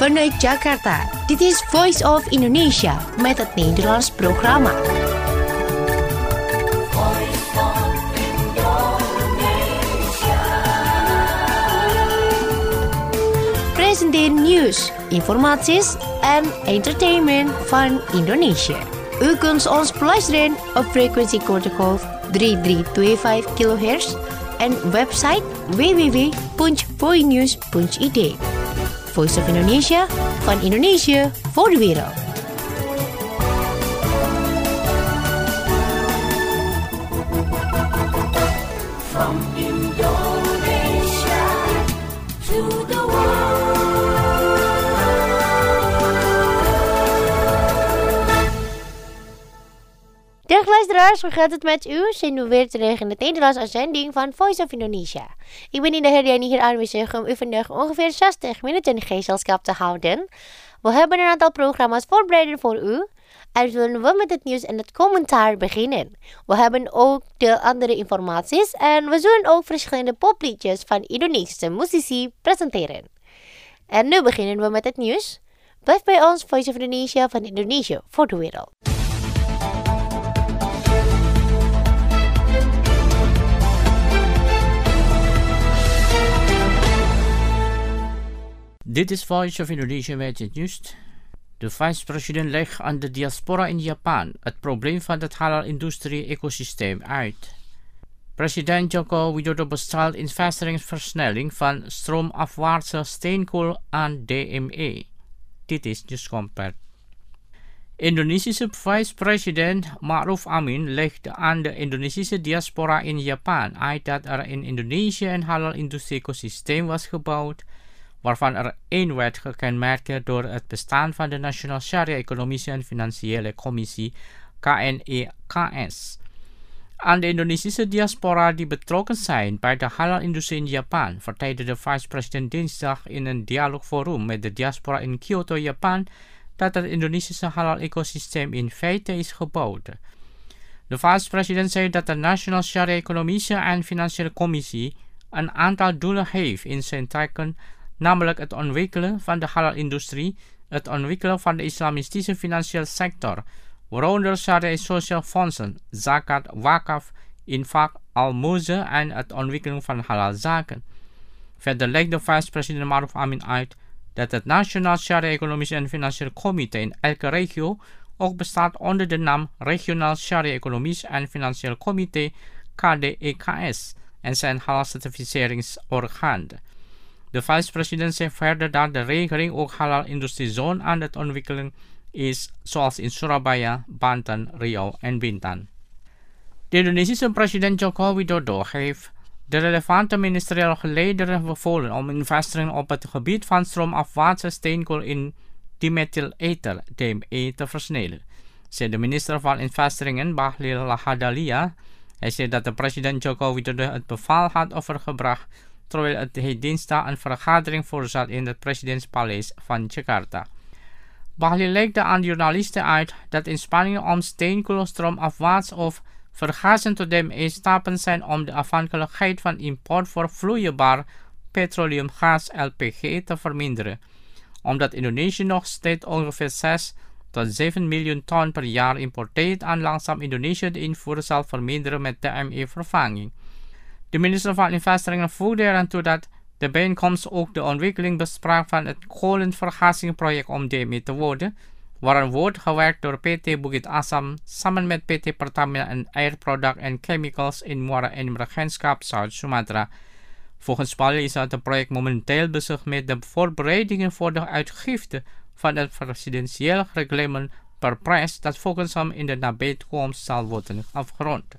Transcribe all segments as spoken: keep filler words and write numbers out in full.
vanuit Jakarta. Dit is Voice of Indonesia met het Nederlands programma. Presenteer nieuws, informaties en entertainment van Indonesië. U kunt ons beluisteren op frequentie kortgolf drie drie twee vijf kilohertz en website w w w punt voinews punt i d. Voice of Indonesia, van Indonesië voor de wereld. From Indonesia to the world. Dag luisteraars, hoe gaat het met u? Zijn we weer terug in de Nederlandse uitzending van Voice of Indonesia. Ik ben in de Herdiani hier aanwezig om u vandaag ongeveer zestig minuten gezelschap te houden. We hebben een aantal programma's voorbereid voor u. En zullen we met het nieuws en het commentaar beginnen. We hebben ook de andere informaties en we zullen ook verschillende popliedjes van Indonesische muzici presenteren. En nu beginnen we met het nieuws. Blijf bij ons, Voice of Indonesia, van Indonesië voor de wereld. Dit is Voice of Indonesia met het nieuws. De vice-president legt aan de diaspora in Japan het probleem van het halal-industrie-ecosysteem uit. President Joko Widodo bestraalt investeringsversnelling van stroomafwaartse steenkool aan D M E. Dit is Nieuwskompert. Indonesische vice-president Ma'ruf Amin legt aan de Indonesische diaspora in Japan uit dat er in Indonesië een halal-industrie-ecosysteem was gebouwd, waarvan er één werd gekenmerkt door het bestaan van de Nationaal Sharia Economische en Financiële Commissie K N E K S. Aan de Indonesische diaspora die betrokken zijn bij de halal-industrie in Japan vertelde de vice-president dinsdag in een dialoogforum met de diaspora in Kyoto, Japan, dat het Indonesische halal-ecosysteem in feite is gebouwd. De vice-president zei dat de Nationaal Sharia Economische en Financiële Commissie een aantal doelen heeft in zijn taken, namelijk het ontwikkelen van de halal-industrie, het ontwikkelen van de islamistische financiële sector, waaronder sharia social fondsen, zakat, wakaf, infak, almoezen en het ontwikkelen van halalzaken. Verder legt de vice-president Ma'ruf Amin uit dat het Nationaal Sharia Economisch en Financieel Comité in elke regio ook bestaat onder de naam Regionaal Sharia Economisch en Financieel Comité K D E K S en zijn halal-certificeringsorgaan. De vice-president zegt verder dat de regering ook halal-industriezone aan het ontwikkelen is, zoals in Surabaya, Banten, Riau en Bintan. De Indonesische president Joko Widodo heeft de relevante ministeriële lederen bevolen om investeringen op het gebied van stroomafwaartse steenkool in dimethylether D M E te versnellen, zei de minister van Investeringen Bahlil Lahadalia. Hij zei dat de president Joko Widodo het bevel had overgebracht terwijl het hij dinsdag een vergadering voorzat in het presidentspaleis van Jakarta. Bahlil legde aan journalisten uit dat inspanningen om steenkoolstroomafwaarts of vergazen tot D M E stappen zijn om de afhankelijkheid van import voor vloeibaar petroleumgas L P G te verminderen, omdat Indonesië nog steeds ongeveer zes tot zeven miljoen ton per jaar importeert en langzaam Indonesië de invoer zal verminderen met D M E-vervanging. De minister van Investeringen voegde eraan toe dat de bijeenkomst ook de ontwikkeling besprak van het kolenvergazingsproject om D M E te worden, waaraan wordt gewerkt door P T Bukit Asam samen met P T Pertamina en Air Product and Chemicals in Muara Enim Regentschap Zuid-Sumatra. Volgens Bahlil is het project momenteel bezig met de voorbereidingen voor de uitgifte van het presidentieel reglement per prijs dat volgens hem in de nabije toekomst zal worden afgerond.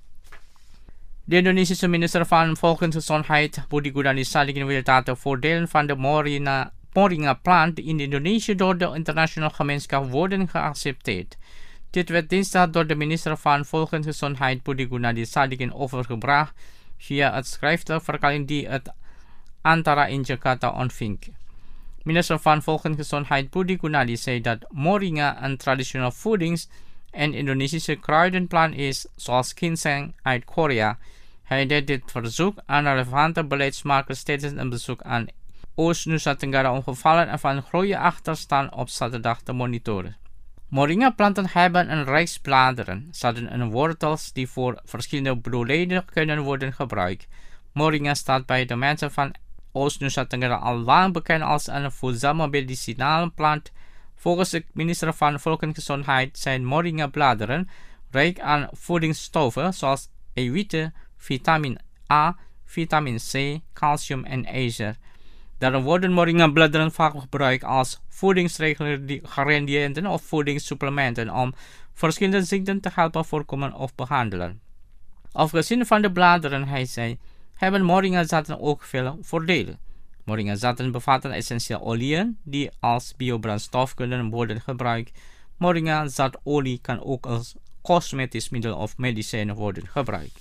De Indonesische minister van Volksgezondheid Budi Gunadi Sadikin wil dat de voordelen van de Moringa, Moringa plant in Indonesië door de internationale gemeenschap worden geaccepteerd. Dit werd dinsdag door de minister van Volksgezondheid Budi Gunadi Sadikin overgebracht via het schriftelijke verklaring die het Antara in Jakarta ontving. Minister van Volksgezondheid Budi Gunadi zei dat Moringa een traditioneel voedings- en Indonesische kruidenplant is, zoals ginseng uit Korea. Hij deed dit verzoek aan relevante beleidsmakers tijdens een bezoek aan Oost-Nusa Tenggara omgevallen en van grote achterstand op zaterdag te monitoren. Moringa-planten hebben een reeks bladeren, zaden en wortels die voor verschillende doeleinden kunnen worden gebruikt. Moringa staat bij de mensen van Oost-Nusa Tenggara al lang bekend als een voedzame medicinale plant. Volgens de minister van Volksgezondheid zijn moringa-bladeren rijk aan voedingsstoffen zoals eiwitten, vitamine A, vitamine C, calcium en ijzer. Daarom worden moringa-bladeren vaak gebruikt als voedingsgradiënten of voedingssupplementen om verschillende ziekten te helpen voorkomen of behandelen. Afgezien van de bladeren, hij zei, hebben moringa-zaden ook veel voordelen. Moringa-zaden bevatten essentiële oliën die als biobrandstof kunnen worden gebruikt. Moringa-zadolie kan ook als cosmetisch middel of medicijn worden gebruikt.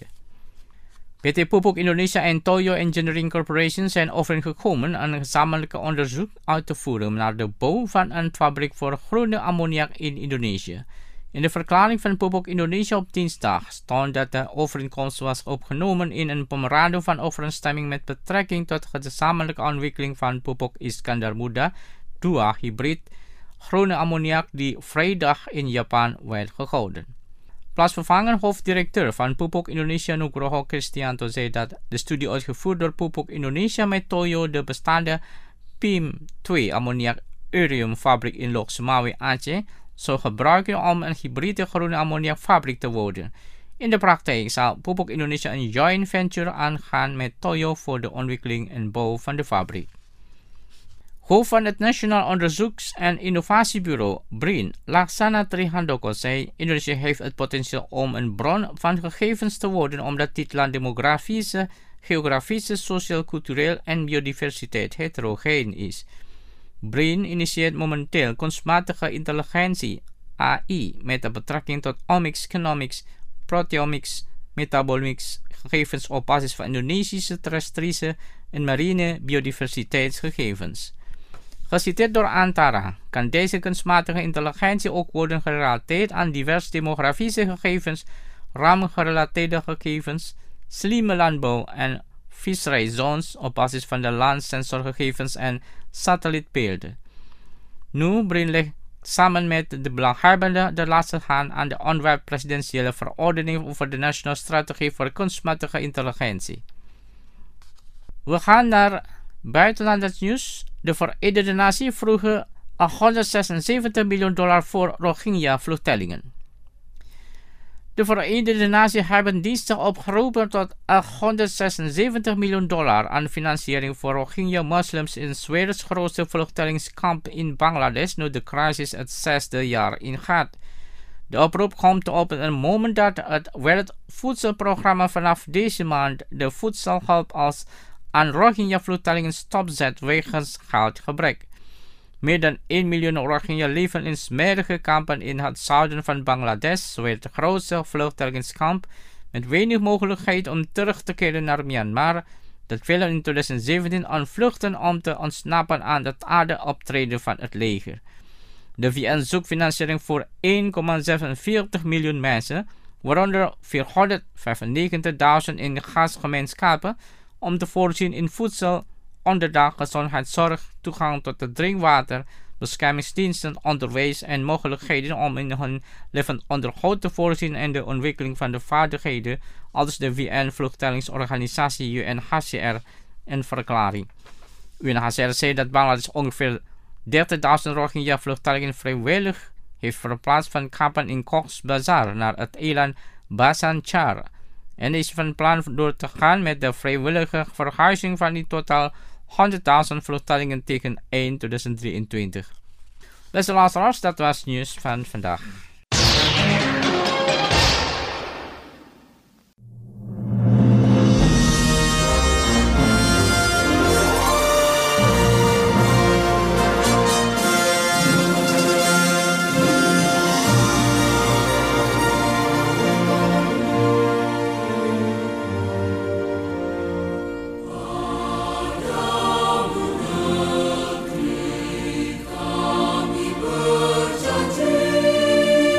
P T Pupuk Indonesia en Toyo Engineering Corporation zijn overeengekomen een gezamenlijk onderzoek uit te voeren naar de bouw van een fabriek voor groene ammoniak in Indonesië. In de verklaring van Pupuk Indonesia op dinsdag stond dat de overeenkomst was opgenomen in een memorandum van overeenstemming met betrekking tot de gezamenlijke ontwikkeling van Pupuk Iskandar Muda twee hybrid groene ammoniak die vrijdag in Japan werd gehouden. Plaatsvervangend hoofddirecteur van Pupuk Indonesia Nugroho Kristianto zei dat de studie uitgevoerd door Pupuk Indonesia met Toyo de bestaande P I M twee ammoniak Urium fabriek in Lok Sumawe Aceh zou gebruiken om een hybride groene ammoniakfabriek te worden. In de praktijk zal Pupuk Indonesia een joint venture aangaan met Toyo voor de ontwikkeling en bouw van de fabriek. Hoofd van het Nationaal Onderzoeks- en Innovatiebureau, B R I N, Laksana Trihandoko, zei: Indonesië heeft het potentieel om een bron van gegevens te worden omdat dit land demografische, geografische, sociaal-cultureel en biodiversiteit heterogeen is. B R I N initieert momenteel kunstmatige intelligentie, A I, met de betrekking tot omics, genomics, proteomics, metabolomics, gegevens op basis van Indonesische terrestrische en marine biodiversiteitsgegevens. Geciteerd door Antara kan deze kunstmatige intelligentie ook worden gerelateerd aan diverse demografische gegevens, ramgerelateerde gegevens, slimme landbouw en visserijzones op basis van de landsensorgegevens en satellietbeelden. Nu B R I N legt samen met de belanghebbenden de laatste hand aan de ontwerp presidentiële verordening over de nationale strategie voor kunstmatige intelligentie. We gaan naar buitenlanders nieuws. De Verenigde Naties vroegen honderdzesenzeventig miljoen dollar voor Rohingya-vluchtelingen. De Verenigde Naties hebben dinsdag opgeroepen tot honderdzesenzeventig miljoen dollar aan financiering voor Rohingya-moslims in 's werelds grootste vluchtelingskamp in Bangladesh nu de crisis het zesde jaar ingaat. De oproep komt op een moment dat het Wereldvoedselprogramma vanaf deze maand de voedselhulp als aan Rohingya-vluchtelingen stopzet wegens geldgebrek. Meer dan één miljoen Rohingya leven in smerige kampen in het zuiden van Bangladesh, het grootste vluchtelingskamp, met weinig mogelijkheid om terug te keren naar Myanmar, dat velen in twintig zeventien ontvluchten om te ontsnappen aan het harde optreden van het leger. De V N zoekt financiering voor één komma zevenenveertig miljoen mensen, waaronder vierhonderdvijfennegentigduizend in gastgemeenschappen, om te voorzien in voedsel, onderdak, gezondheidszorg, toegang tot het drinkwater, beschermingsdiensten, onderwijs en mogelijkheden om in hun levend onderhoud te voorzien en de ontwikkeling van de vaardigheden, aldus de V N-vluchtelingsorganisatie U N H C R in verklaring. U N H C R zei dat Bangladesh ongeveer dertigduizend Rohingya-vluchtelingen vrijwillig heeft verplaatst van kampen in Cox's Bazar naar het eiland Bhasan Char en is van plan door te gaan met de vrijwillige verhuizing van in totaal honderdduizend vluchtelingen tegen eind twintig drieëntwintig. Beste luisteraars, dat was nieuws van vandaag. Kami berjanji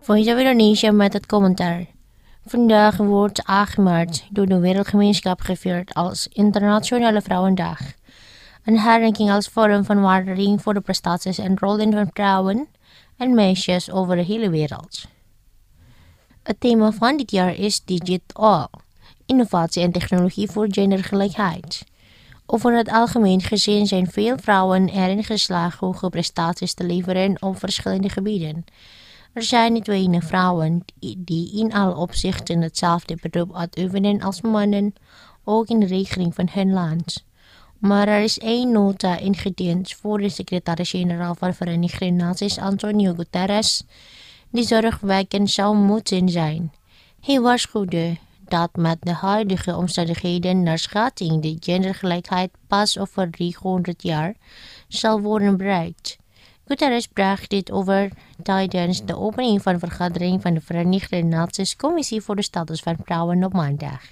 Voice of Indonesia met het commentaar. Vandaag wordt acht maart door de wereldgemeenschap gevierd als Internationale Vrouwendag. Een herdenking als vorm van waardering voor de prestaties en rollen van vrouwen en meisjes over de hele wereld. Het thema van dit jaar is Digital, innovatie en technologie voor gendergelijkheid. Over het algemeen gezien zijn veel vrouwen erin geslaagd hoge prestaties te leveren op verschillende gebieden. Er zijn niet weinig vrouwen die in alle opzichten hetzelfde beroep uitoefenen als mannen, ook in de regeling van hun land. Maar er is één nota ingediend voor de secretaris-generaal van de Verenigde Naties Antonio Guterres, die zorgwekkend zou moeten zijn. Hij waarschuwde dat met de huidige omstandigheden naar schatting de gendergelijkheid pas over driehonderd jaar zal worden bereikt. Guterres bracht dit over tijdens de opening van de vergadering van de Verenigde Naties Commissie voor de Status van Vrouwen op maandag.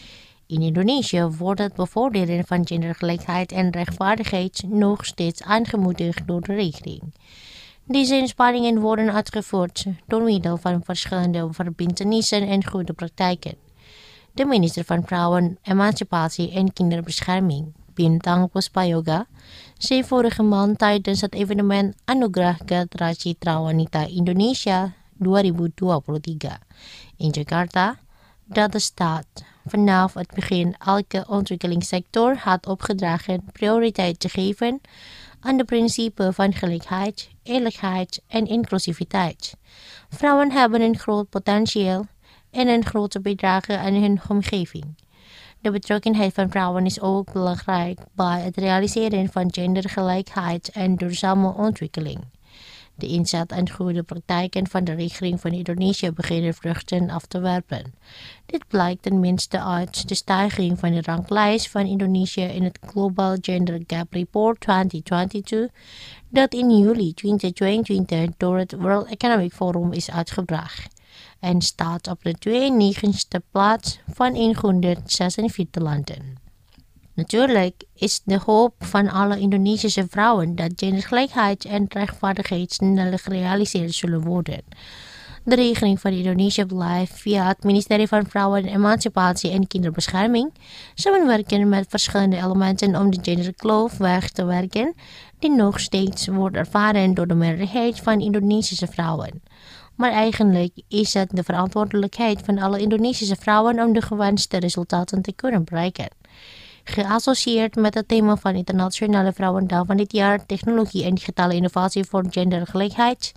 In Indonesië wordt het bevorderen van gendergelijkheid en rechtvaardigheid nog steeds aangemoedigd door de regering. Deze inspanningen worden uitgevoerd door middel van verschillende verbintenissen en goede praktijken. De minister van Vrouwen, Emancipatie en Kinderbescherming, Bintang Puspayoga, zei vorige maand tijdens het evenement Anugerah Gatra Citra Wanita Indonesia dua ribu dua puluh tiga in Jakarta dat de staat vanaf het begin elke ontwikkelingssector had opgedragen prioriteit te geven aan de principe van gelijkheid, eerlijkheid en inclusiviteit. Vrouwen hebben een groot potentieel en een grote bijdrage aan hun omgeving. De betrokkenheid van vrouwen is ook belangrijk bij het realiseren van gendergelijkheid en duurzame ontwikkeling. De inzet en goede praktijken van de regering van Indonesië beginnen vruchten af te werpen. Dit blijkt tenminste uit de stijging van de ranglijst van Indonesië in het Global Gender Gap Report twintig tweeëntwintig, dat in juli tweeduizend tweeëntwintig door het World Economic Forum is uitgebracht en staat op de tweeënnegentigste plaats van honderdzesenveertig landen. Natuurlijk is de hoop van alle Indonesische vrouwen dat gendergelijkheid en rechtvaardigheid sneller gerealiseerd zullen worden. De regering van Indonesië blijft via het ministerie van Vrouwen, Emancipatie en Kinderbescherming samenwerken met verschillende elementen om de genderkloof weg te werken, die nog steeds wordt ervaren door de meerderheid van Indonesische vrouwen. Maar eigenlijk is het de verantwoordelijkheid van alle Indonesische vrouwen om de gewenste resultaten te kunnen bereiken. Geassocieerd met het thema van Internationale Vrouwendag van dit jaar, technologie en digitale innovatie voor gendergelijkheid,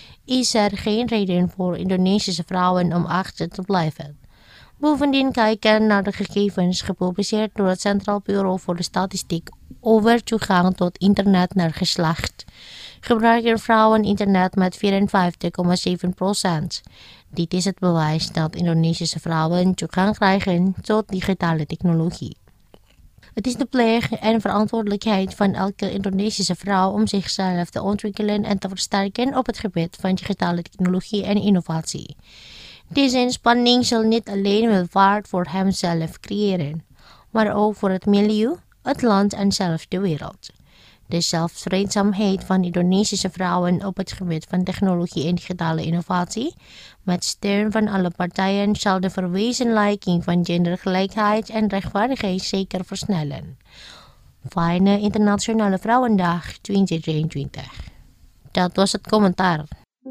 is er geen reden voor Indonesische vrouwen om achter te blijven. Bovendien kijken naar de gegevens gepubliceerd door het Centraal Bureau voor de Statistiek over toegang tot internet naar geslacht, gebruiken vrouwen internet met vierenvijftig komma zeven procent. Dit is het bewijs dat Indonesische vrouwen toegang krijgen tot digitale technologie. Het is de plicht en verantwoordelijkheid van elke Indonesische vrouw om zichzelf te ontwikkelen en te versterken op het gebied van digitale technologie en innovatie. Deze inspanning zal niet alleen welvaart voor hemzelf creëren, maar ook voor het milieu, het land en zelfs de wereld. De zelfredzaamheid van Indonesische vrouwen op het gebied van technologie en digitale innovatie, met steun van alle partijen, zal de verwezenlijking van gendergelijkheid en rechtvaardigheid zeker versnellen. Fijne Internationale Vrouwendag tweeduizend drieëntwintig. Dat was het commentaar.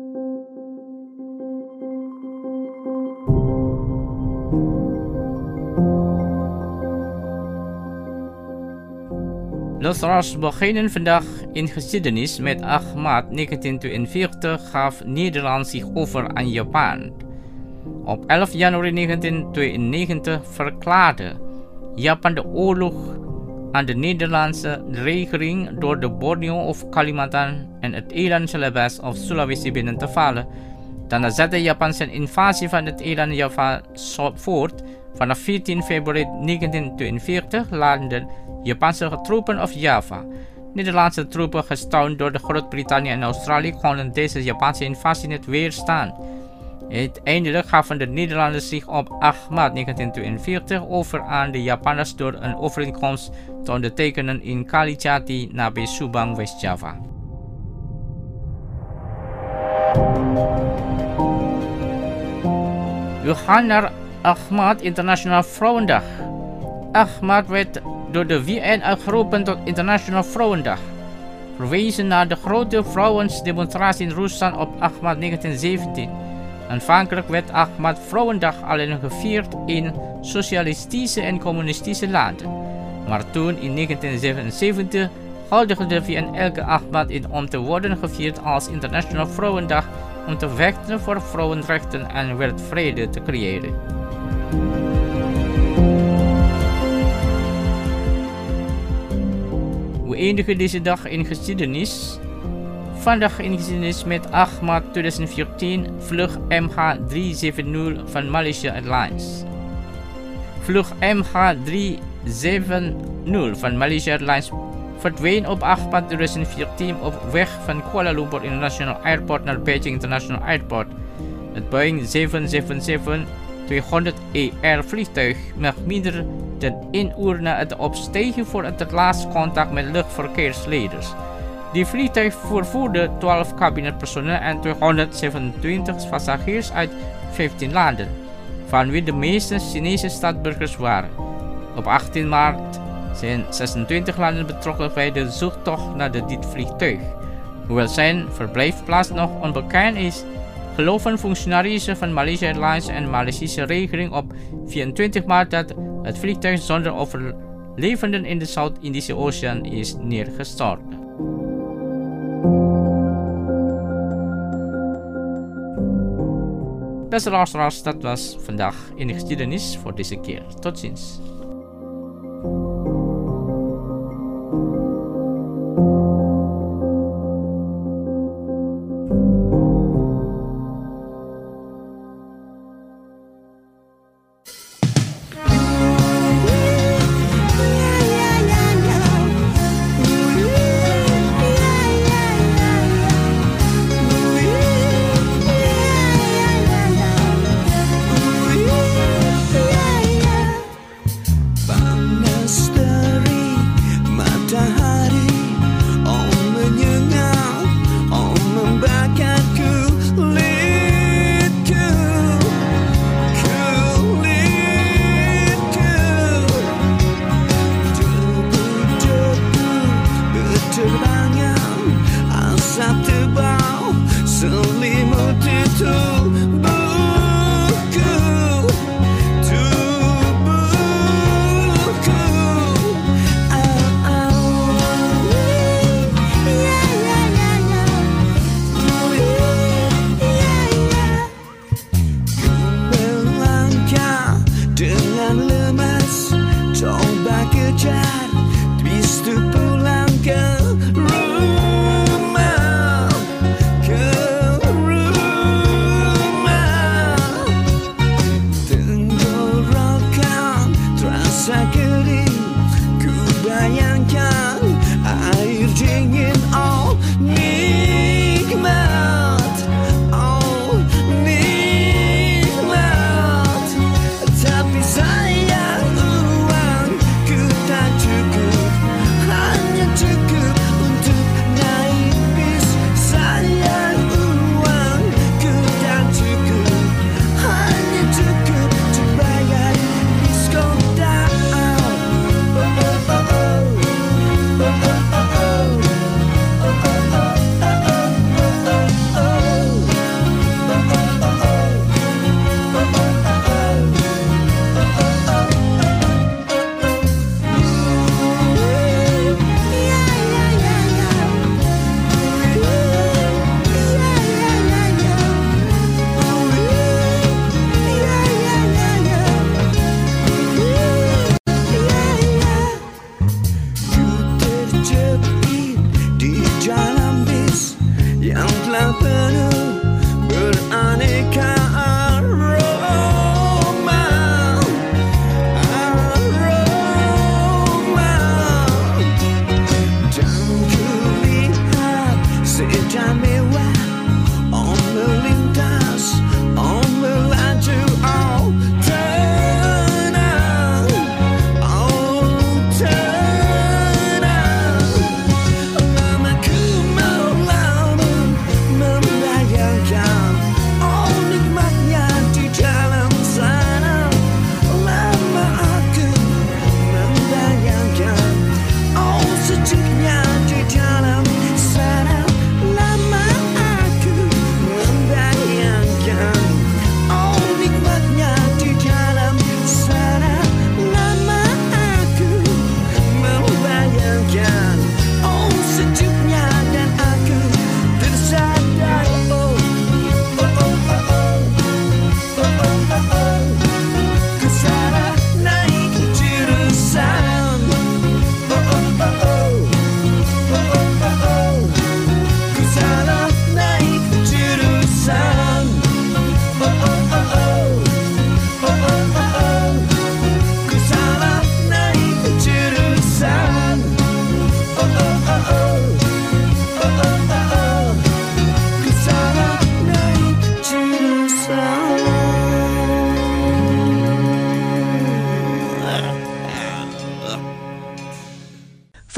Luisteraars, beginnen vandaag in geschiedenis met acht maart negentien tweeënveertig gaf Nederland zich over aan Japan. Op elf januari negentien tweeënnegentig verklaarde Japan de oorlog aan de Nederlandse regering door de Borneo of Kalimantan en het eiland Celebes of Sulawesi binnen te vallen. Daarna zette Japan zijn invasie van het eiland Java voort. Vanaf veertien februari negentien tweeënveertig landden Japanse troepen op Java. Nederlandse troepen, gesteund door de Groot-Brittannië en Australië, konden deze Japanse invasie niet weerstaan. Uiteindelijk gaven de Nederlanders zich op acht maart negentien tweeënveertig over aan de Japanners door een overeenkomst te ondertekenen in Kalijati nabij Subang, West-Java. We gaan naar Ahmad International Vrouwendag. Ahmad werd door de V N uitgeroepen tot International Vrouwendag, verwezen naar de grote vrouwensdemonstratie in Rusland op Ahmad negentien zeventien. Aanvankelijk werd Ahmad Vrouwendag alleen gevierd in socialistische en communistische landen, maar toen in negentien zevenenzeventig huldigde de V N elke Ahmad in om te worden gevierd als International Vrouwendag om te vechten voor vrouwenrechten en wereldvrede te creëren. We eindigen deze dag in geschiedenis. Vandaag in geschiedenis met Ahmad tweeduizend veertien vlucht M H driehonderdzeventig van Malaysia Airlines. Vlucht M H driehonderdzeventig van Malaysia Airlines verdween op acht maart tweeduizend veertien op weg van Kuala Lumpur International Airport naar Beijing International Airport. Het Boeing zeven zeven zeven tweehonderd E R vliegtuig mag minder dan één uur na het opstijgen voor het laatste contact met luchtverkeersleiders. Die vliegtuig vervoerde twaalf cabinepersoneel en tweehonderdzevenentwintig passagiers uit vijftien landen, van wie de meeste Chinese staatsburgers waren. Op achttien maart zijn zesentwintig landen betrokken bij de zoektocht naar de dit vliegtuig. Hoewel zijn verblijfplaats nog onbekend is, geloven functionarissen van Malaysia Airlines en Maleisische regering op vierentwintig maart dat het vliegtuig zonder overlevenden in de Zuid-Indische Oceaan is neergestort. Beste luisteraars, dat was vandaag in de geschiedenis voor deze keer. Tot ziens.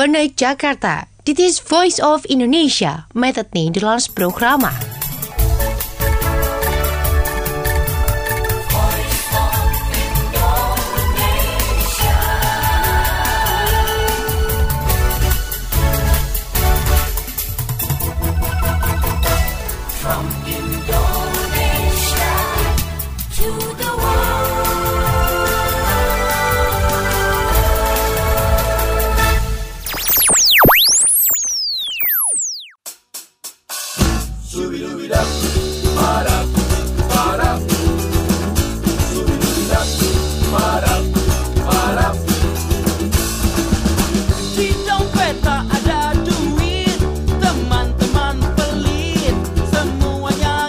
vanuit Jakarta. Dit is Voice of Indonesia met het Nederlands programma. From Indonesia to the Di dompet tak ada duit, teman-teman pelit, semuanya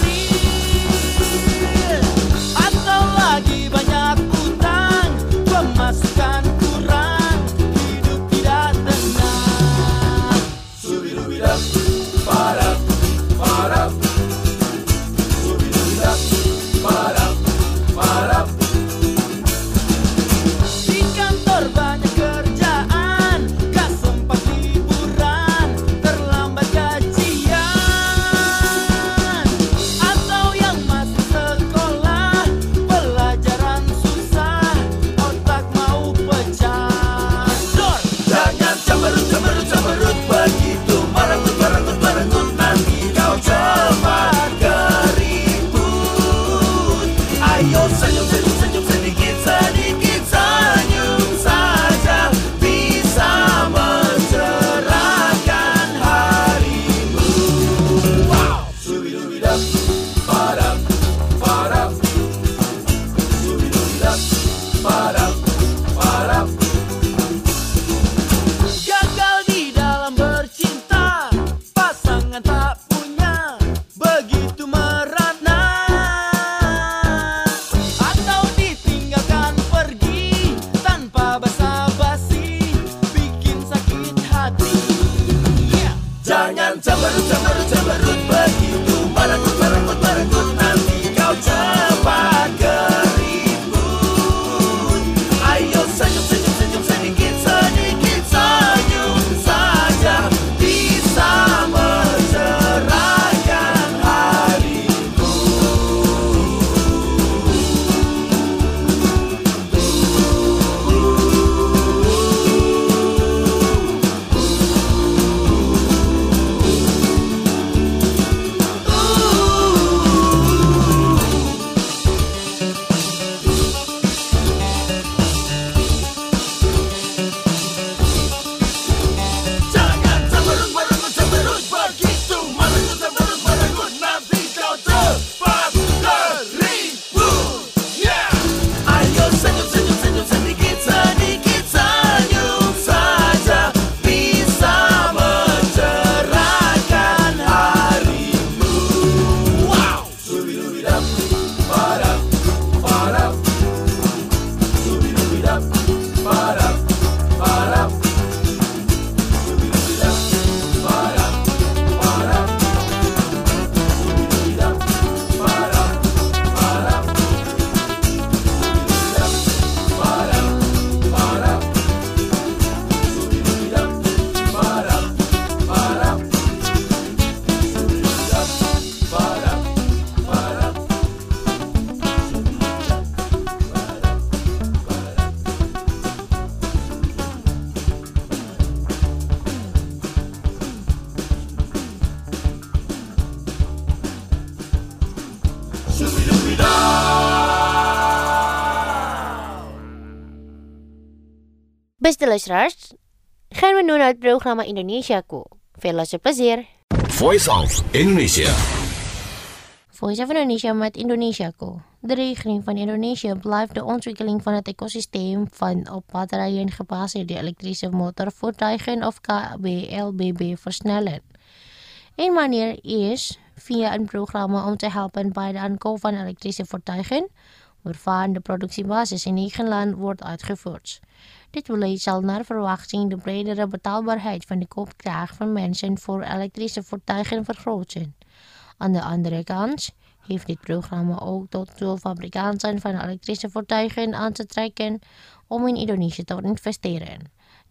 ngirit. Atau lagi banyak utang, pemasukan kurang, hidup tidak tenang. Subidubidap, parap, parap. Subidubidap, parap, parap. Di kantor banyak kerjaan, gak sempat liburan, terlambat gajian. Atau yang masih sekolah, pelajaran susah, otak mau pecah. Dor! Jangan cemberut, cemberut, cemberut begitu, merenggut, merenggut, merenggut, nanti kau cepat keriput. Ayo senyum, senyum, senyum, sedikit, sedikit senyum saja bisa mencerahkan harimu. Wow! Subidubidap, parap, parap. Subidubidap, parap, parap. Gagal di dalam bercinta, pasangan tak punya, begitu merana. Atau ditinggalkan pergi tanpa basa-basi, bikin sakit hati. Yeah. Jangan cemberut, cemberut, cemberut begitu, merenggut, merenggut, merenggut, nanti kau cepat keriput. Ayo senyum, senyum, senyum, sedikit, sedikit senyum saja bisa mencerahkan harimu. Jangan cemberut, merenggut, cemberut begitu, merenggut, cemberut, merenggut, nanti kau cepat keriput. Yeah. Ayo senyum, senyum, senyum, sedikit, sedikit senyum saja bisa mencerahkan harimu. Wow! Subidubidap, parap, parap. Subidubidap, parap, parap. Subidubidap, parap, parap. Subidubidap, parap, parap. Subidubidap, parap, parap. Subidubidap, parap, parap. Subidubidap, parap, parap. Beste luisteraars, gaan we nu naar het programma Indonesiaku. Veel luisterplezier. Voice of Indonesia. Voice of Indonesia met Indonesiaku. De regeling van Indonesië blijft de ontwikkeling van het ecosysteem van op batterijen gebaseerde elektrische motorvoertuigen of K B L B B versnellen. Een manier is via een programma om te helpen bij de aankoop van elektrische voertuigen, waarvan de productiebasis in eigen land wordt uitgevoerd. Dit beleid zal naar verwachting de bredere betaalbaarheid van de koopkracht van mensen voor elektrische voertuigen vergroten. Aan de andere kant heeft dit programma ook tot doel fabrikanten van elektrische voertuigen aan te trekken om in Indonesië te investeren.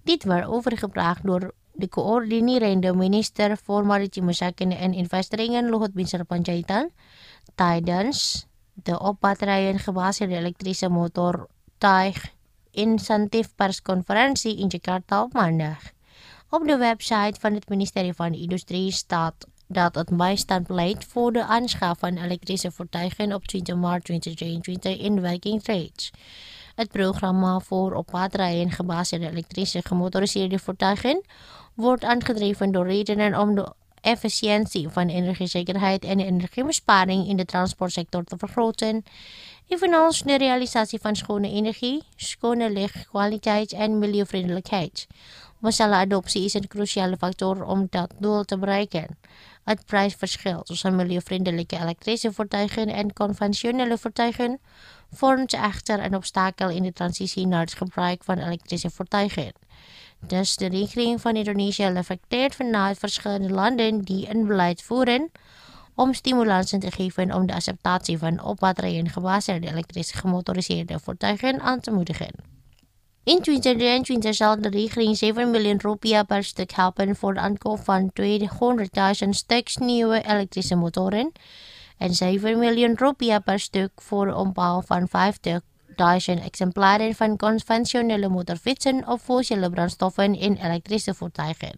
Dit werd overgebracht door de coördinerende minister voor Maritieme Zaken en Investeringen Luhut Binsar Panjaitan tijdens de op batterijen gebaseerde elektrische motortuig incentief persconferentie in Jakarta op maandag. Op de website van het ministerie van Industrie staat dat het bijstandbeleid voor de aanschaf van elektrische voertuigen op twintig maart tweeduizend tweeëntwintig in werking treedt. Het programma voor op batterijen gebaseerde elektrische gemotoriseerde voertuigen wordt aangedreven door redenen om de efficiëntie van energiezekerheid en energiebesparing in de transportsector te vergroten, evenals de realisatie van schone energie, schone luchtkwaliteit en milieuvriendelijkheid. Massale adoptie is een cruciale factor om dat doel te bereiken. Het prijsverschil tussen milieuvriendelijke elektrische voertuigen en conventionele voertuigen vormt echter een obstakel in de transitie naar het gebruik van elektrische voertuigen. Dus de regering van Indonesië reflecteert vanuit verschillende landen die een beleid voeren om stimulansen te geven om de acceptatie van op batterijen gebaseerde elektrische gemotoriseerde voertuigen aan te moedigen. In twintig drieëntwintig zal de regering zeven miljoen rupiah per stuk helpen voor de aankoop van tweehonderdduizend stuks nieuwe elektrische motoren en zeven miljoen rupiah per stuk voor de ombouw van vijftigduizend exemplaren van conventionele motorfietsen of fossiele brandstoffen in elektrische voertuigen.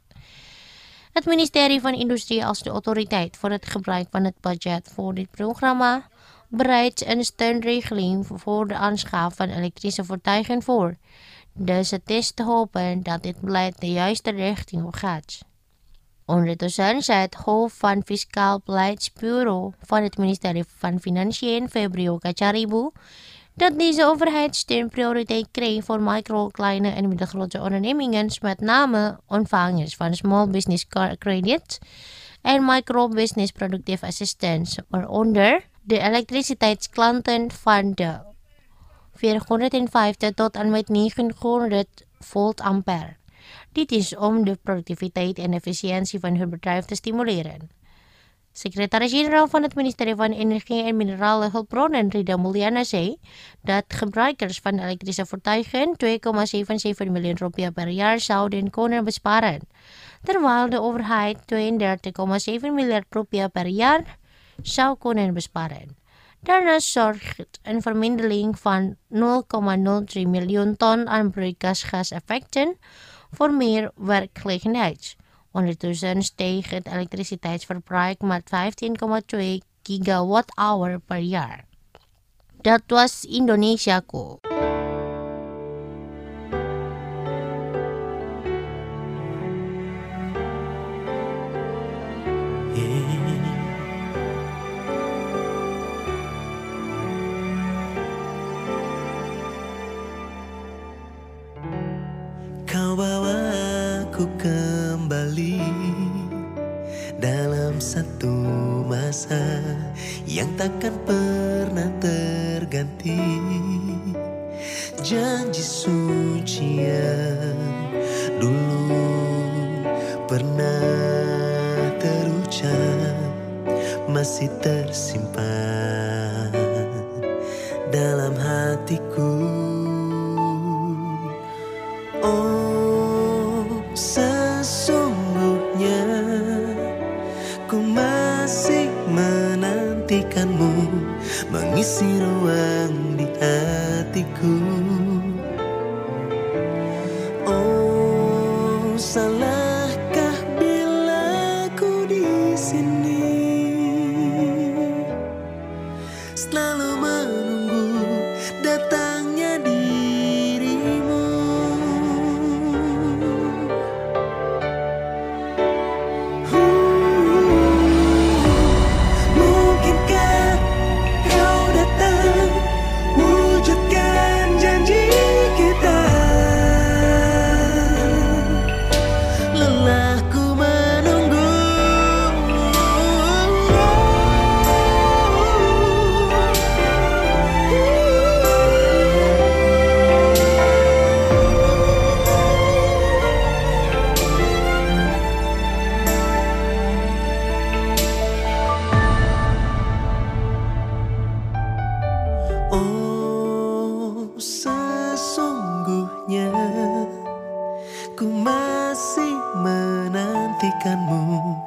Het ministerie van Industrie als de autoriteit voor het gebruik van het budget voor dit programma bereidt een steunregeling voor de aanschaf van elektrische voertuigen voor. Dus het is te hopen dat dit beleid de juiste richting op gaat. Ondertussen zei het hoofd van Fiscaal Beleidsbureau van het ministerie van Financiën, Febrio Kacharibu, dat deze overheidssteun prioriteit kreeg voor micro, kleine en middelgrote ondernemingen, met name ontvangers van Small Business Credit en Micro Business Productive Assistance, waaronder de elektriciteitsklanten van de vierhonderdvijftig tot en met negenhonderd volt ampère. Dit is om de productiviteit en efficiëntie van hun bedrijf te stimuleren. Secretaris-generaal van het ministerie van Energie en Minerale Hulpbronnen, Rida Mulyana, zei dat gebruikers van elektrische voertuigen twee komma zevenenzeventig miljoen rupiah per jaar zouden kunnen besparen, terwijl de overheid tweeëndertig komma zeven miljard rupiah per jaar zou kunnen besparen. Daarnaast zorgt een vermindering van nul komma nul drie miljoen ton aan broeikasgaseffecten voor meer werkgelegenheid. Ondertussen steeg het elektriciteitsverbruik met vijftien komma twee gigawatt-hour per jaar. Dat was Indonesiaku. Kau bawa aku kembali dalam satu masa yang takkan pernah terganti. Janji suci yang dulu pernah terucap masih tersimpan dalam hatiku. Oh, sesungguhnya ku masih menantikanmu mengisi ruang di hatiku. Oh, salahkah bila ku di sini selalu menunggu datangnya dirimu. Mungkinkah kau datang wujudkan janji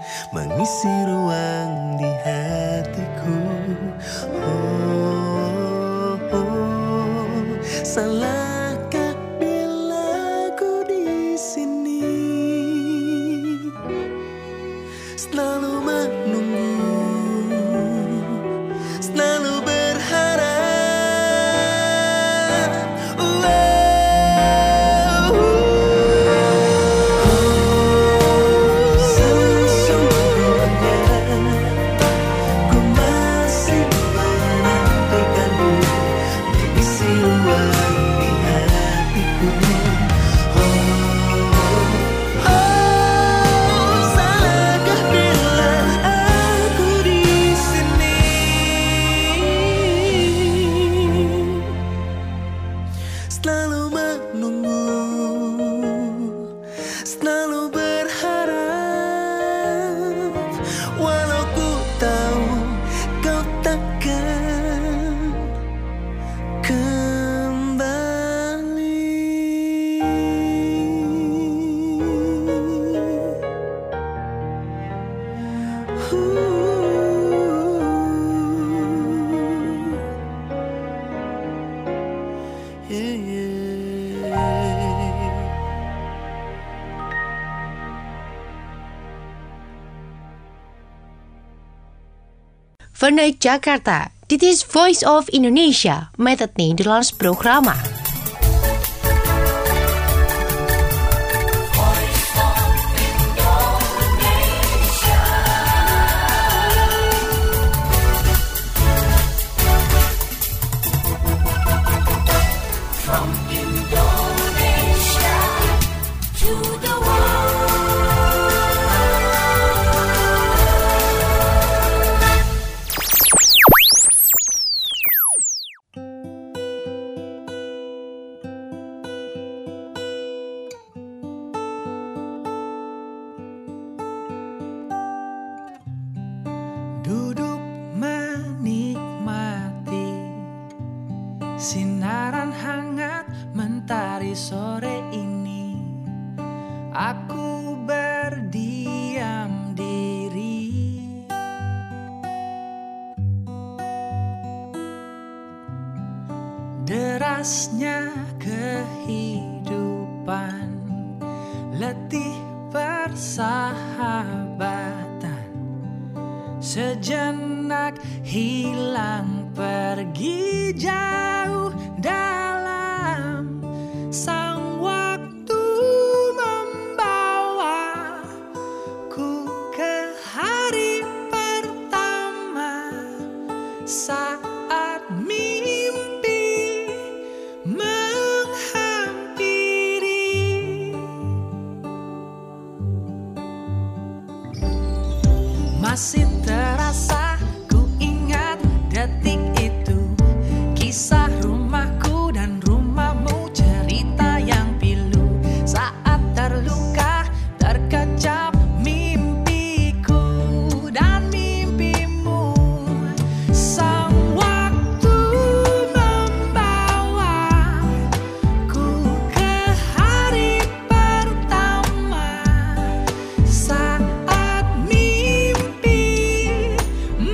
mengisi ruang di hatiku. Oh, oh, salahkah bila ku di sini selalu menunggu, selalu berharap. Oh, sesungguhnya ku masih menantikanmu, mengisi ruang di hatiku. Oh, oh, salahkah bila aku di sini selalu menunggu, selalu berharap, walau ku tahu kau takkan kembali. Yeah, yeah. Vanuit Jakarta, dit is Voice of Indonesia met het Nederlands programma. From Indonesia to the world. Duduk menikmati sinaran hangat mentari sore ini. Aku berdiam diri, derasnya kehidupan, letih persahabatan, sejenak hilang pergi jauh dalam sang waktu, membawaku ke hari pertama saat mimpi menghampiri. Masih terasa ku ingat detik itu, kisah rumahku dan rumahmu, cerita yang pilu saat terluka terkecap mimpiku dan mimpimu. Sang waktu membawaku ke hari pertama saat mimpi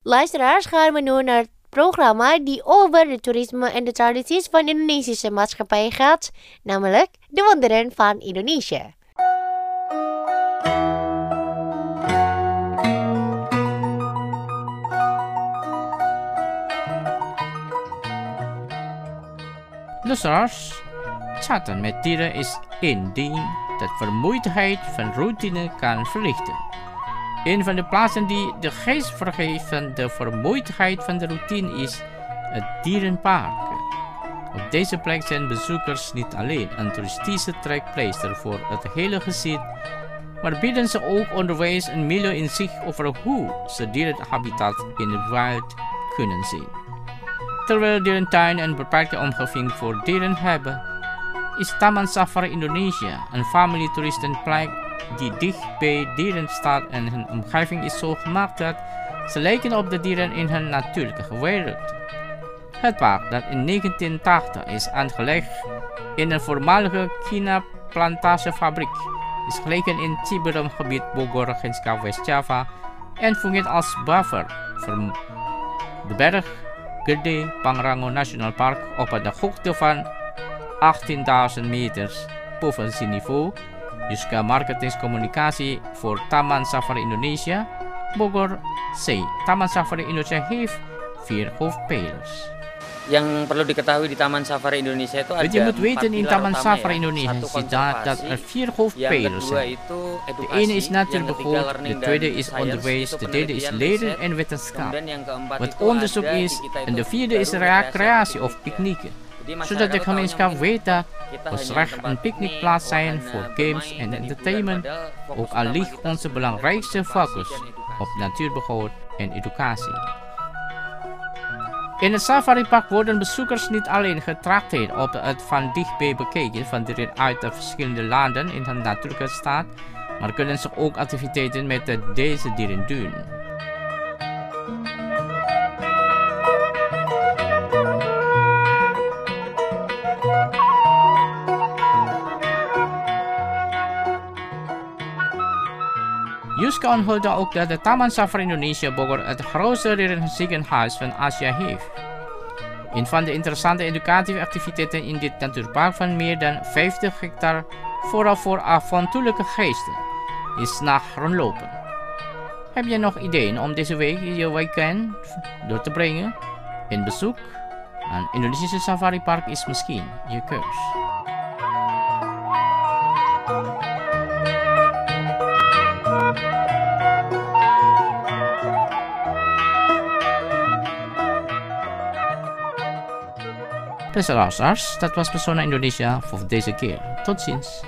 Luisteraars, gaan we nu naar het programma die over de toerisme en de tradities van de Indonesische maatschappij gaat, namelijk De Wonderen van Indonesië. Luisteraars, chatten met dieren is één ding dat vermoeidheid van routine kan verlichten. Een van de plaatsen die de geest vergeeft van de vermoeidheid van de routine is het dierenpark. Op deze plek zijn bezoekers niet alleen een toeristische trekpleister voor het hele gezin, maar bieden ze ook onderwijs een milieu inzicht over hoe ze dierenhabitat in het wild kunnen zien. Terwijl dierentuinen een beperkte omgeving voor dieren hebben, is Taman Safari Indonesia een familietoeristenplek die dicht bij dieren staat en hun omgeving is zo gemaakt dat ze lijken op de dieren in hun natuurlijke wereld. Het park, dat in negentien tachtig is aangelegd in een voormalige Kina-plantagefabriek, is gelegen in Ciberem gebied Bogor, Genska, West-Java en fungeert als buffer voor de berg Gede Pangrango National Park op een hoogte van achttienduizend meters boven zeeniveau. Yuska marketingcommunicatie voor Taman Safari Indonesia, Bogor, C. Taman Safari Indonesia heeft vier hoofdpijlers. Yang perlu diketahui di Taman Safari Indonesia itu ada Wat je moet weten in empat Taman pilar utama Safari ya. Indonesia Satu is dat, dat er vier yang hoofdpijlers kedua zijn. itu De edukasi, ene is yang ketiga natuurbehoud, learning de dan tweede is science, onderwijs, itu de derde is penelitian, leren riset. en wetenschap. Kemudian yang keempat Wat itu onderzoek ada di is kita en itu de vierde is baru recreatie of piknik ya. picknicken. Jadi Zodat de masyarakat gemeenschap tahunya weet dat kita Bosrag hanya een tempat picknickplaats piknik, zijn wahana voor bermain games en dan hiburan, entertainment. padahal fokus Ook al utama ligt kita onze adalah belangrijkste edukasi focus dan edukasi. op natuurbehoud en educatie. In het safaripark worden bezoekers niet alleen getrakteerd op het van dichtbij bekijken van dieren uit de verschillende landen in hun natuurlijke staat, maar kunnen ze ook activiteiten met de deze dieren doen. Yuska onthulde ook dat de Taman Safari Indonesia Bogor het grootste dierenziekenhuis van Azië heeft. Een van de interessante educatieve activiteiten in dit natuurpark van meer dan vijftig hectare, vooral voor avontuurlijke geesten, is nachtlopen. Heb je nog ideeën om deze week je weekend door te brengen? Een bezoek aan het Indonesische safaripark is misschien je keus. Beste luisteraars, dat was Persona Indonesia voor deze keer. Tot ziens.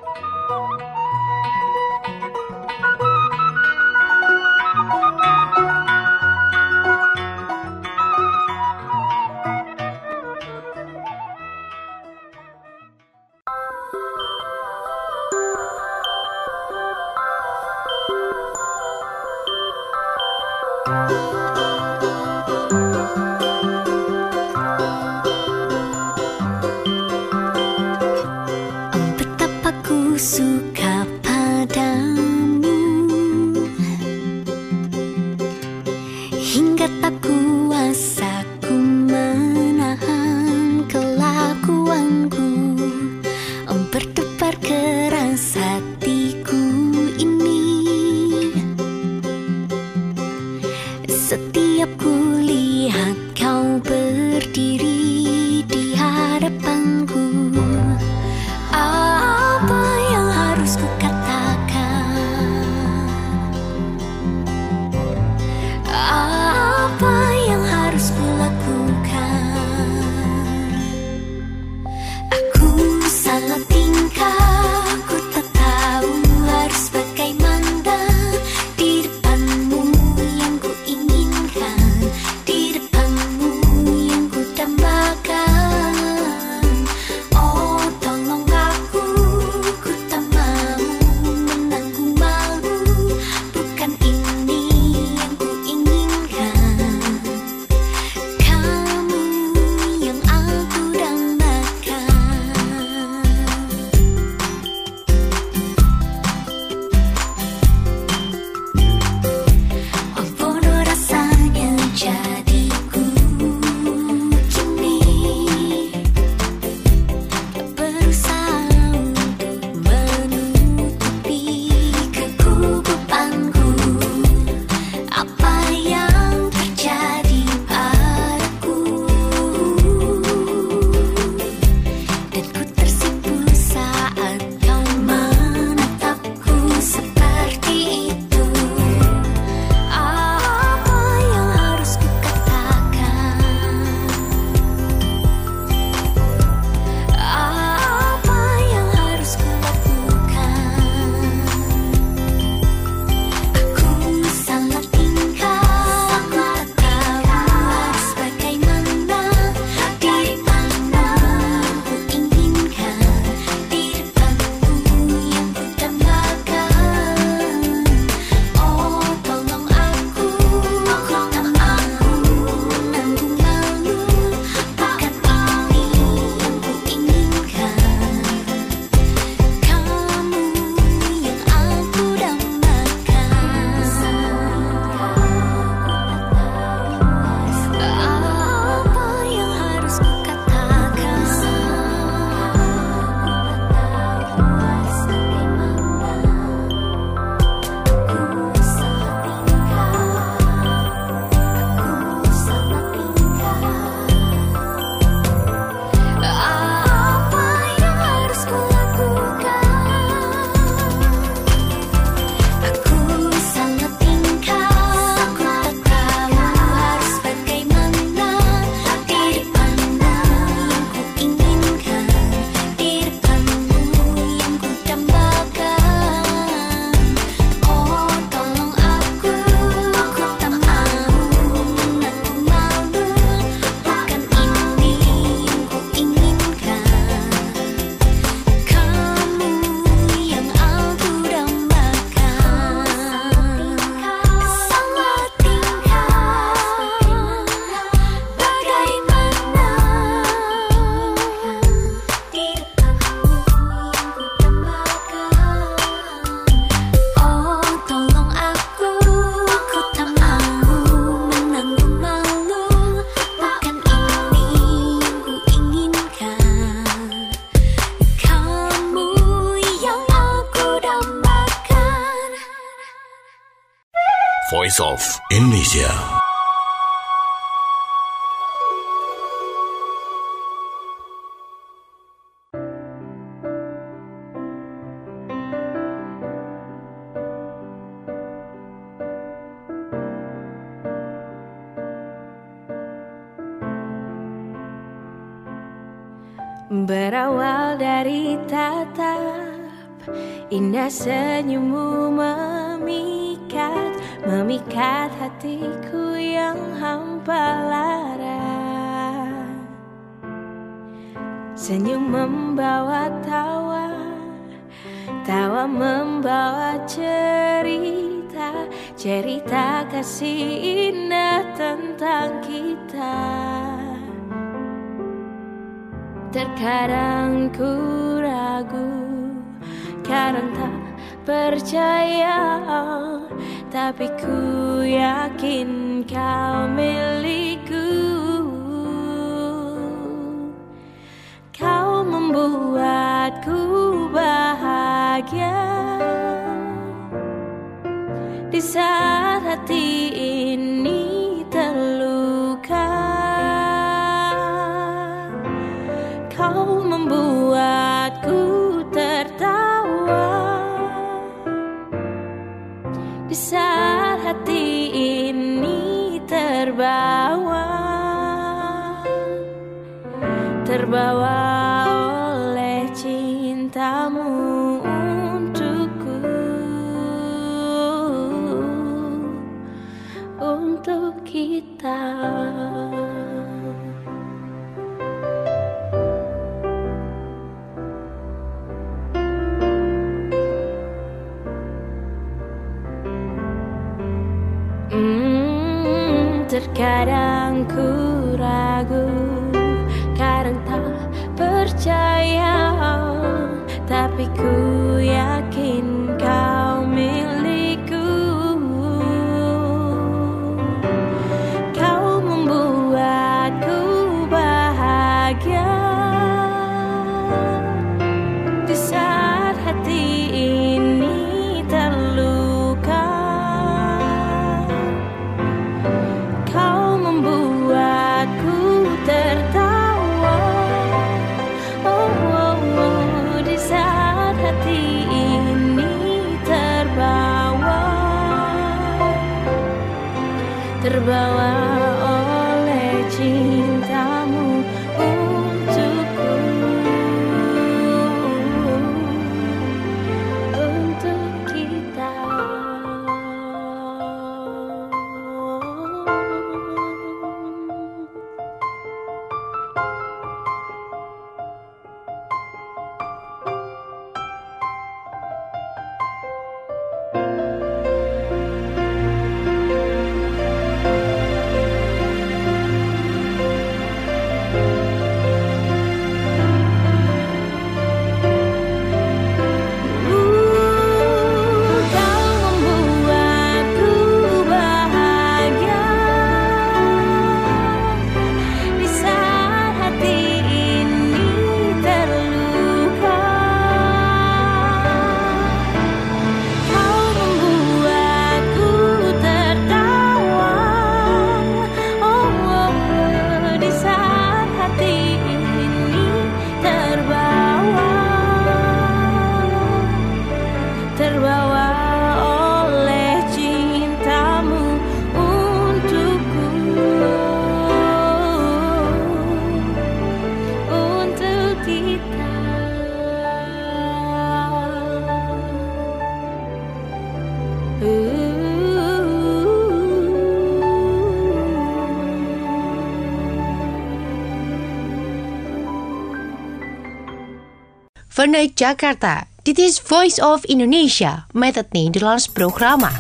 Betapa ku suka padamu, hingga tak kuasa ku menahan kelakuanku. Berdebar keras hatiku ini, setiap ku lihat kau berdiri di hadapanku. Apa yang harus ku katakan? Apa yang harus ku lakukan? Aku salah tingkah, ku tak tahu harus bagaimana di depanmu yang ku inginkan. Voice of Indonesia. Berawal dari tatap indah senyummu memikat, memikat hatiku yang hampa lara. Senyum membawa tawa, tawa membawa cerita, cerita kasih indah tentang kita. Terkadang ku ragu, kadang tak percaya, tapi ku yakin kau milikku. Kau membuatku bahagia di saat hati ini terluka. Kau membuatku tertawa di saat hati ini terbawa, terbawa oleh cintamu untukku, untuk kita. Terkadang ku ragu, kadang tak percaya, tapi ku yakin kau milikku. Kau membuatku bahagia di saat hati ini terluka. Kau membuatku tertawa, oh, oh, oh, di saat hati ini terbawa, terbawa oleh cintamu untukku, untuk kita. Vanuit Jakarta, dit is Voice of Indonesia met het Nederlands programma.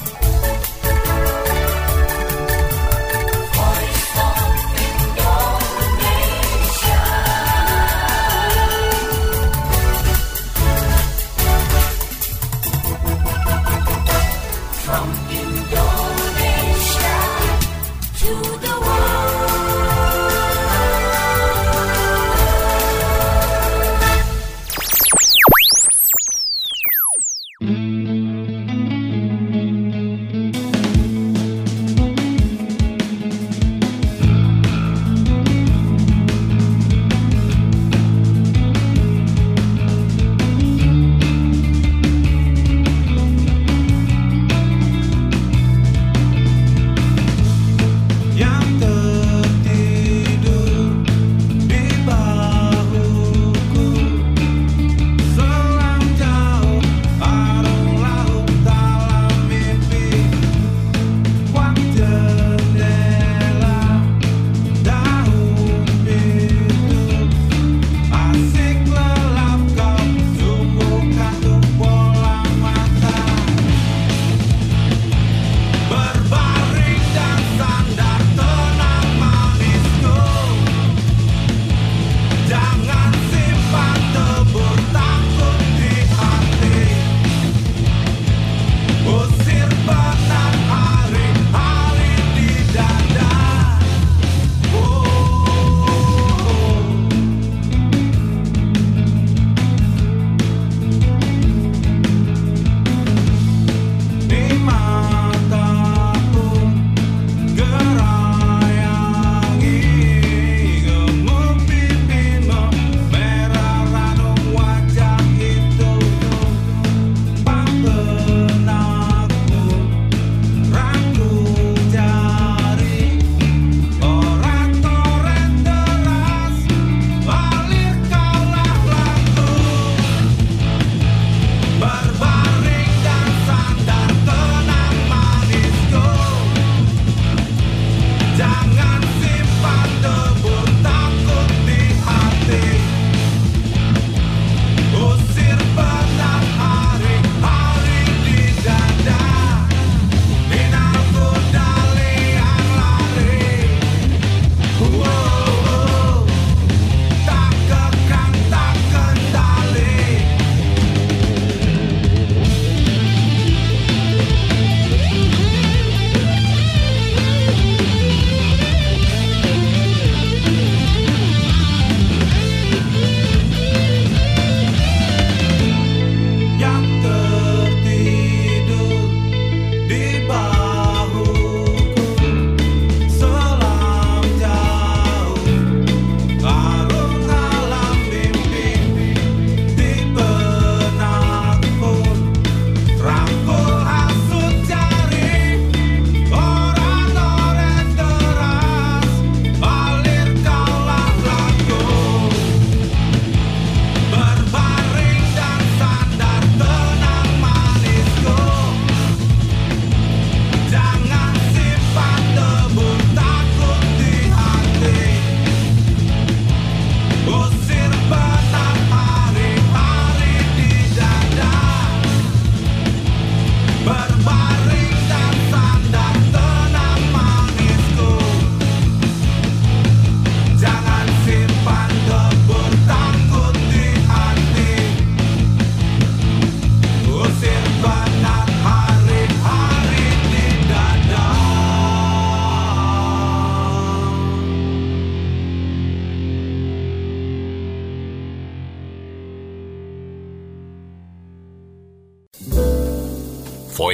From Indonesia to the world.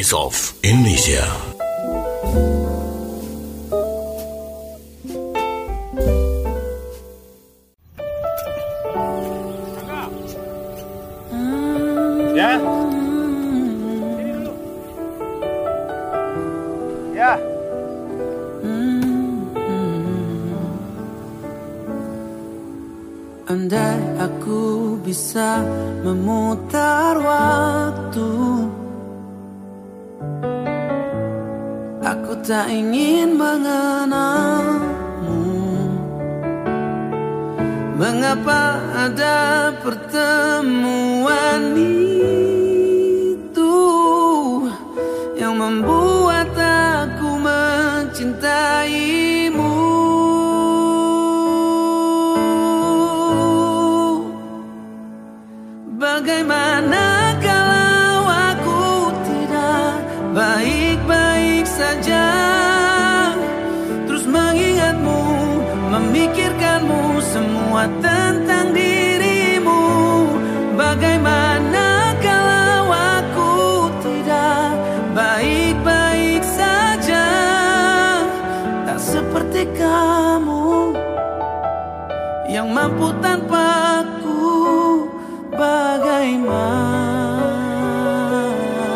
Voice of Indonesia. Ya. Sini dulu. Ya. Andai aku bisa memutar waktu, aku tak ingin mengenalmu. Mengapa ada pertemuan itu yang membuat aku mencintaimu? Bagaimana kalau aku tidak baik-baik saja, terus mengingatmu, memikirkanmu, semua tentang dirimu. Bagaimana kalau aku tidak baik-baik saja, tak seperti kamu yang mampu tanpaku. Bagaimana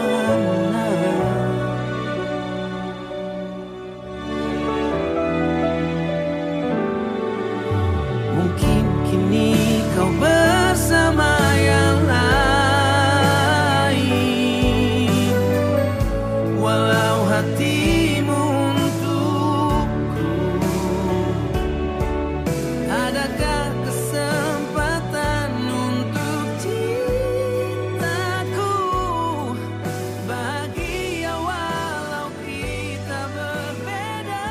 mungkin kini kau bersama yang lain, walau hatimu untukku. Adakah kesempatan untuk cintaku bahagia walau kita berbeda?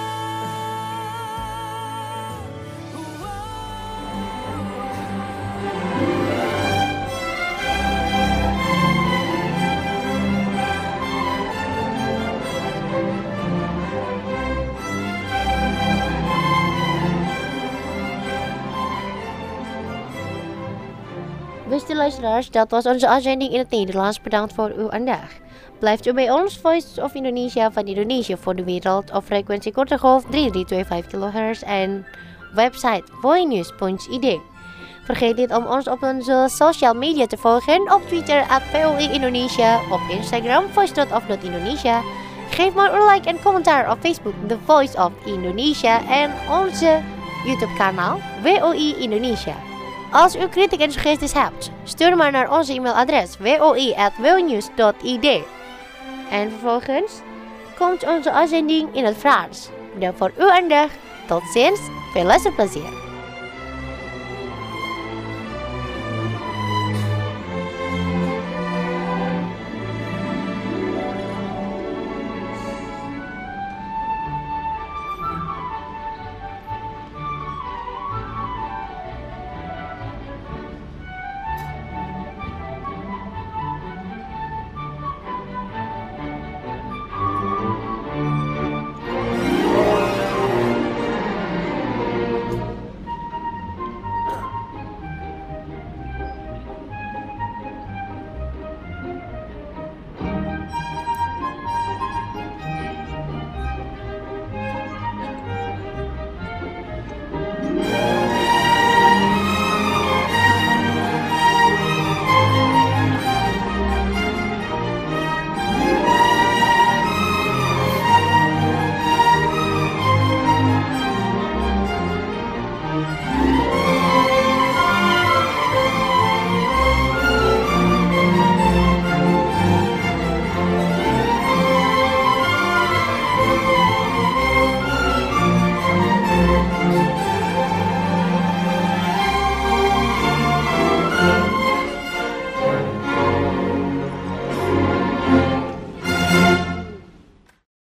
Beste luisteraars, dat was onze uitzending in het Nederlands. Bedankt voor uw aandacht. Blijft u bij ons, Voice of Indonesia van Indonesië voor de wereld op frequentie korte golf drie drie twee vijf kilohertz en website voinews punt i d. Vergeet niet om ons op onze social media te volgen, op Twitter at V O I Indonesia, op Instagram voice dot of dot indonesia. Geef maar een like en commentaar op Facebook The Voice of Indonesia en onze YouTube kanaal V O I Indonesia. Als u kritiek en suggesties hebt, stuur maar naar onze e-mailadres v o i at voinews dot i d. En vervolgens komt onze uitzending in het Frans. Bedankt voor uw aandacht. Tot ziens. Veel luisterplezier.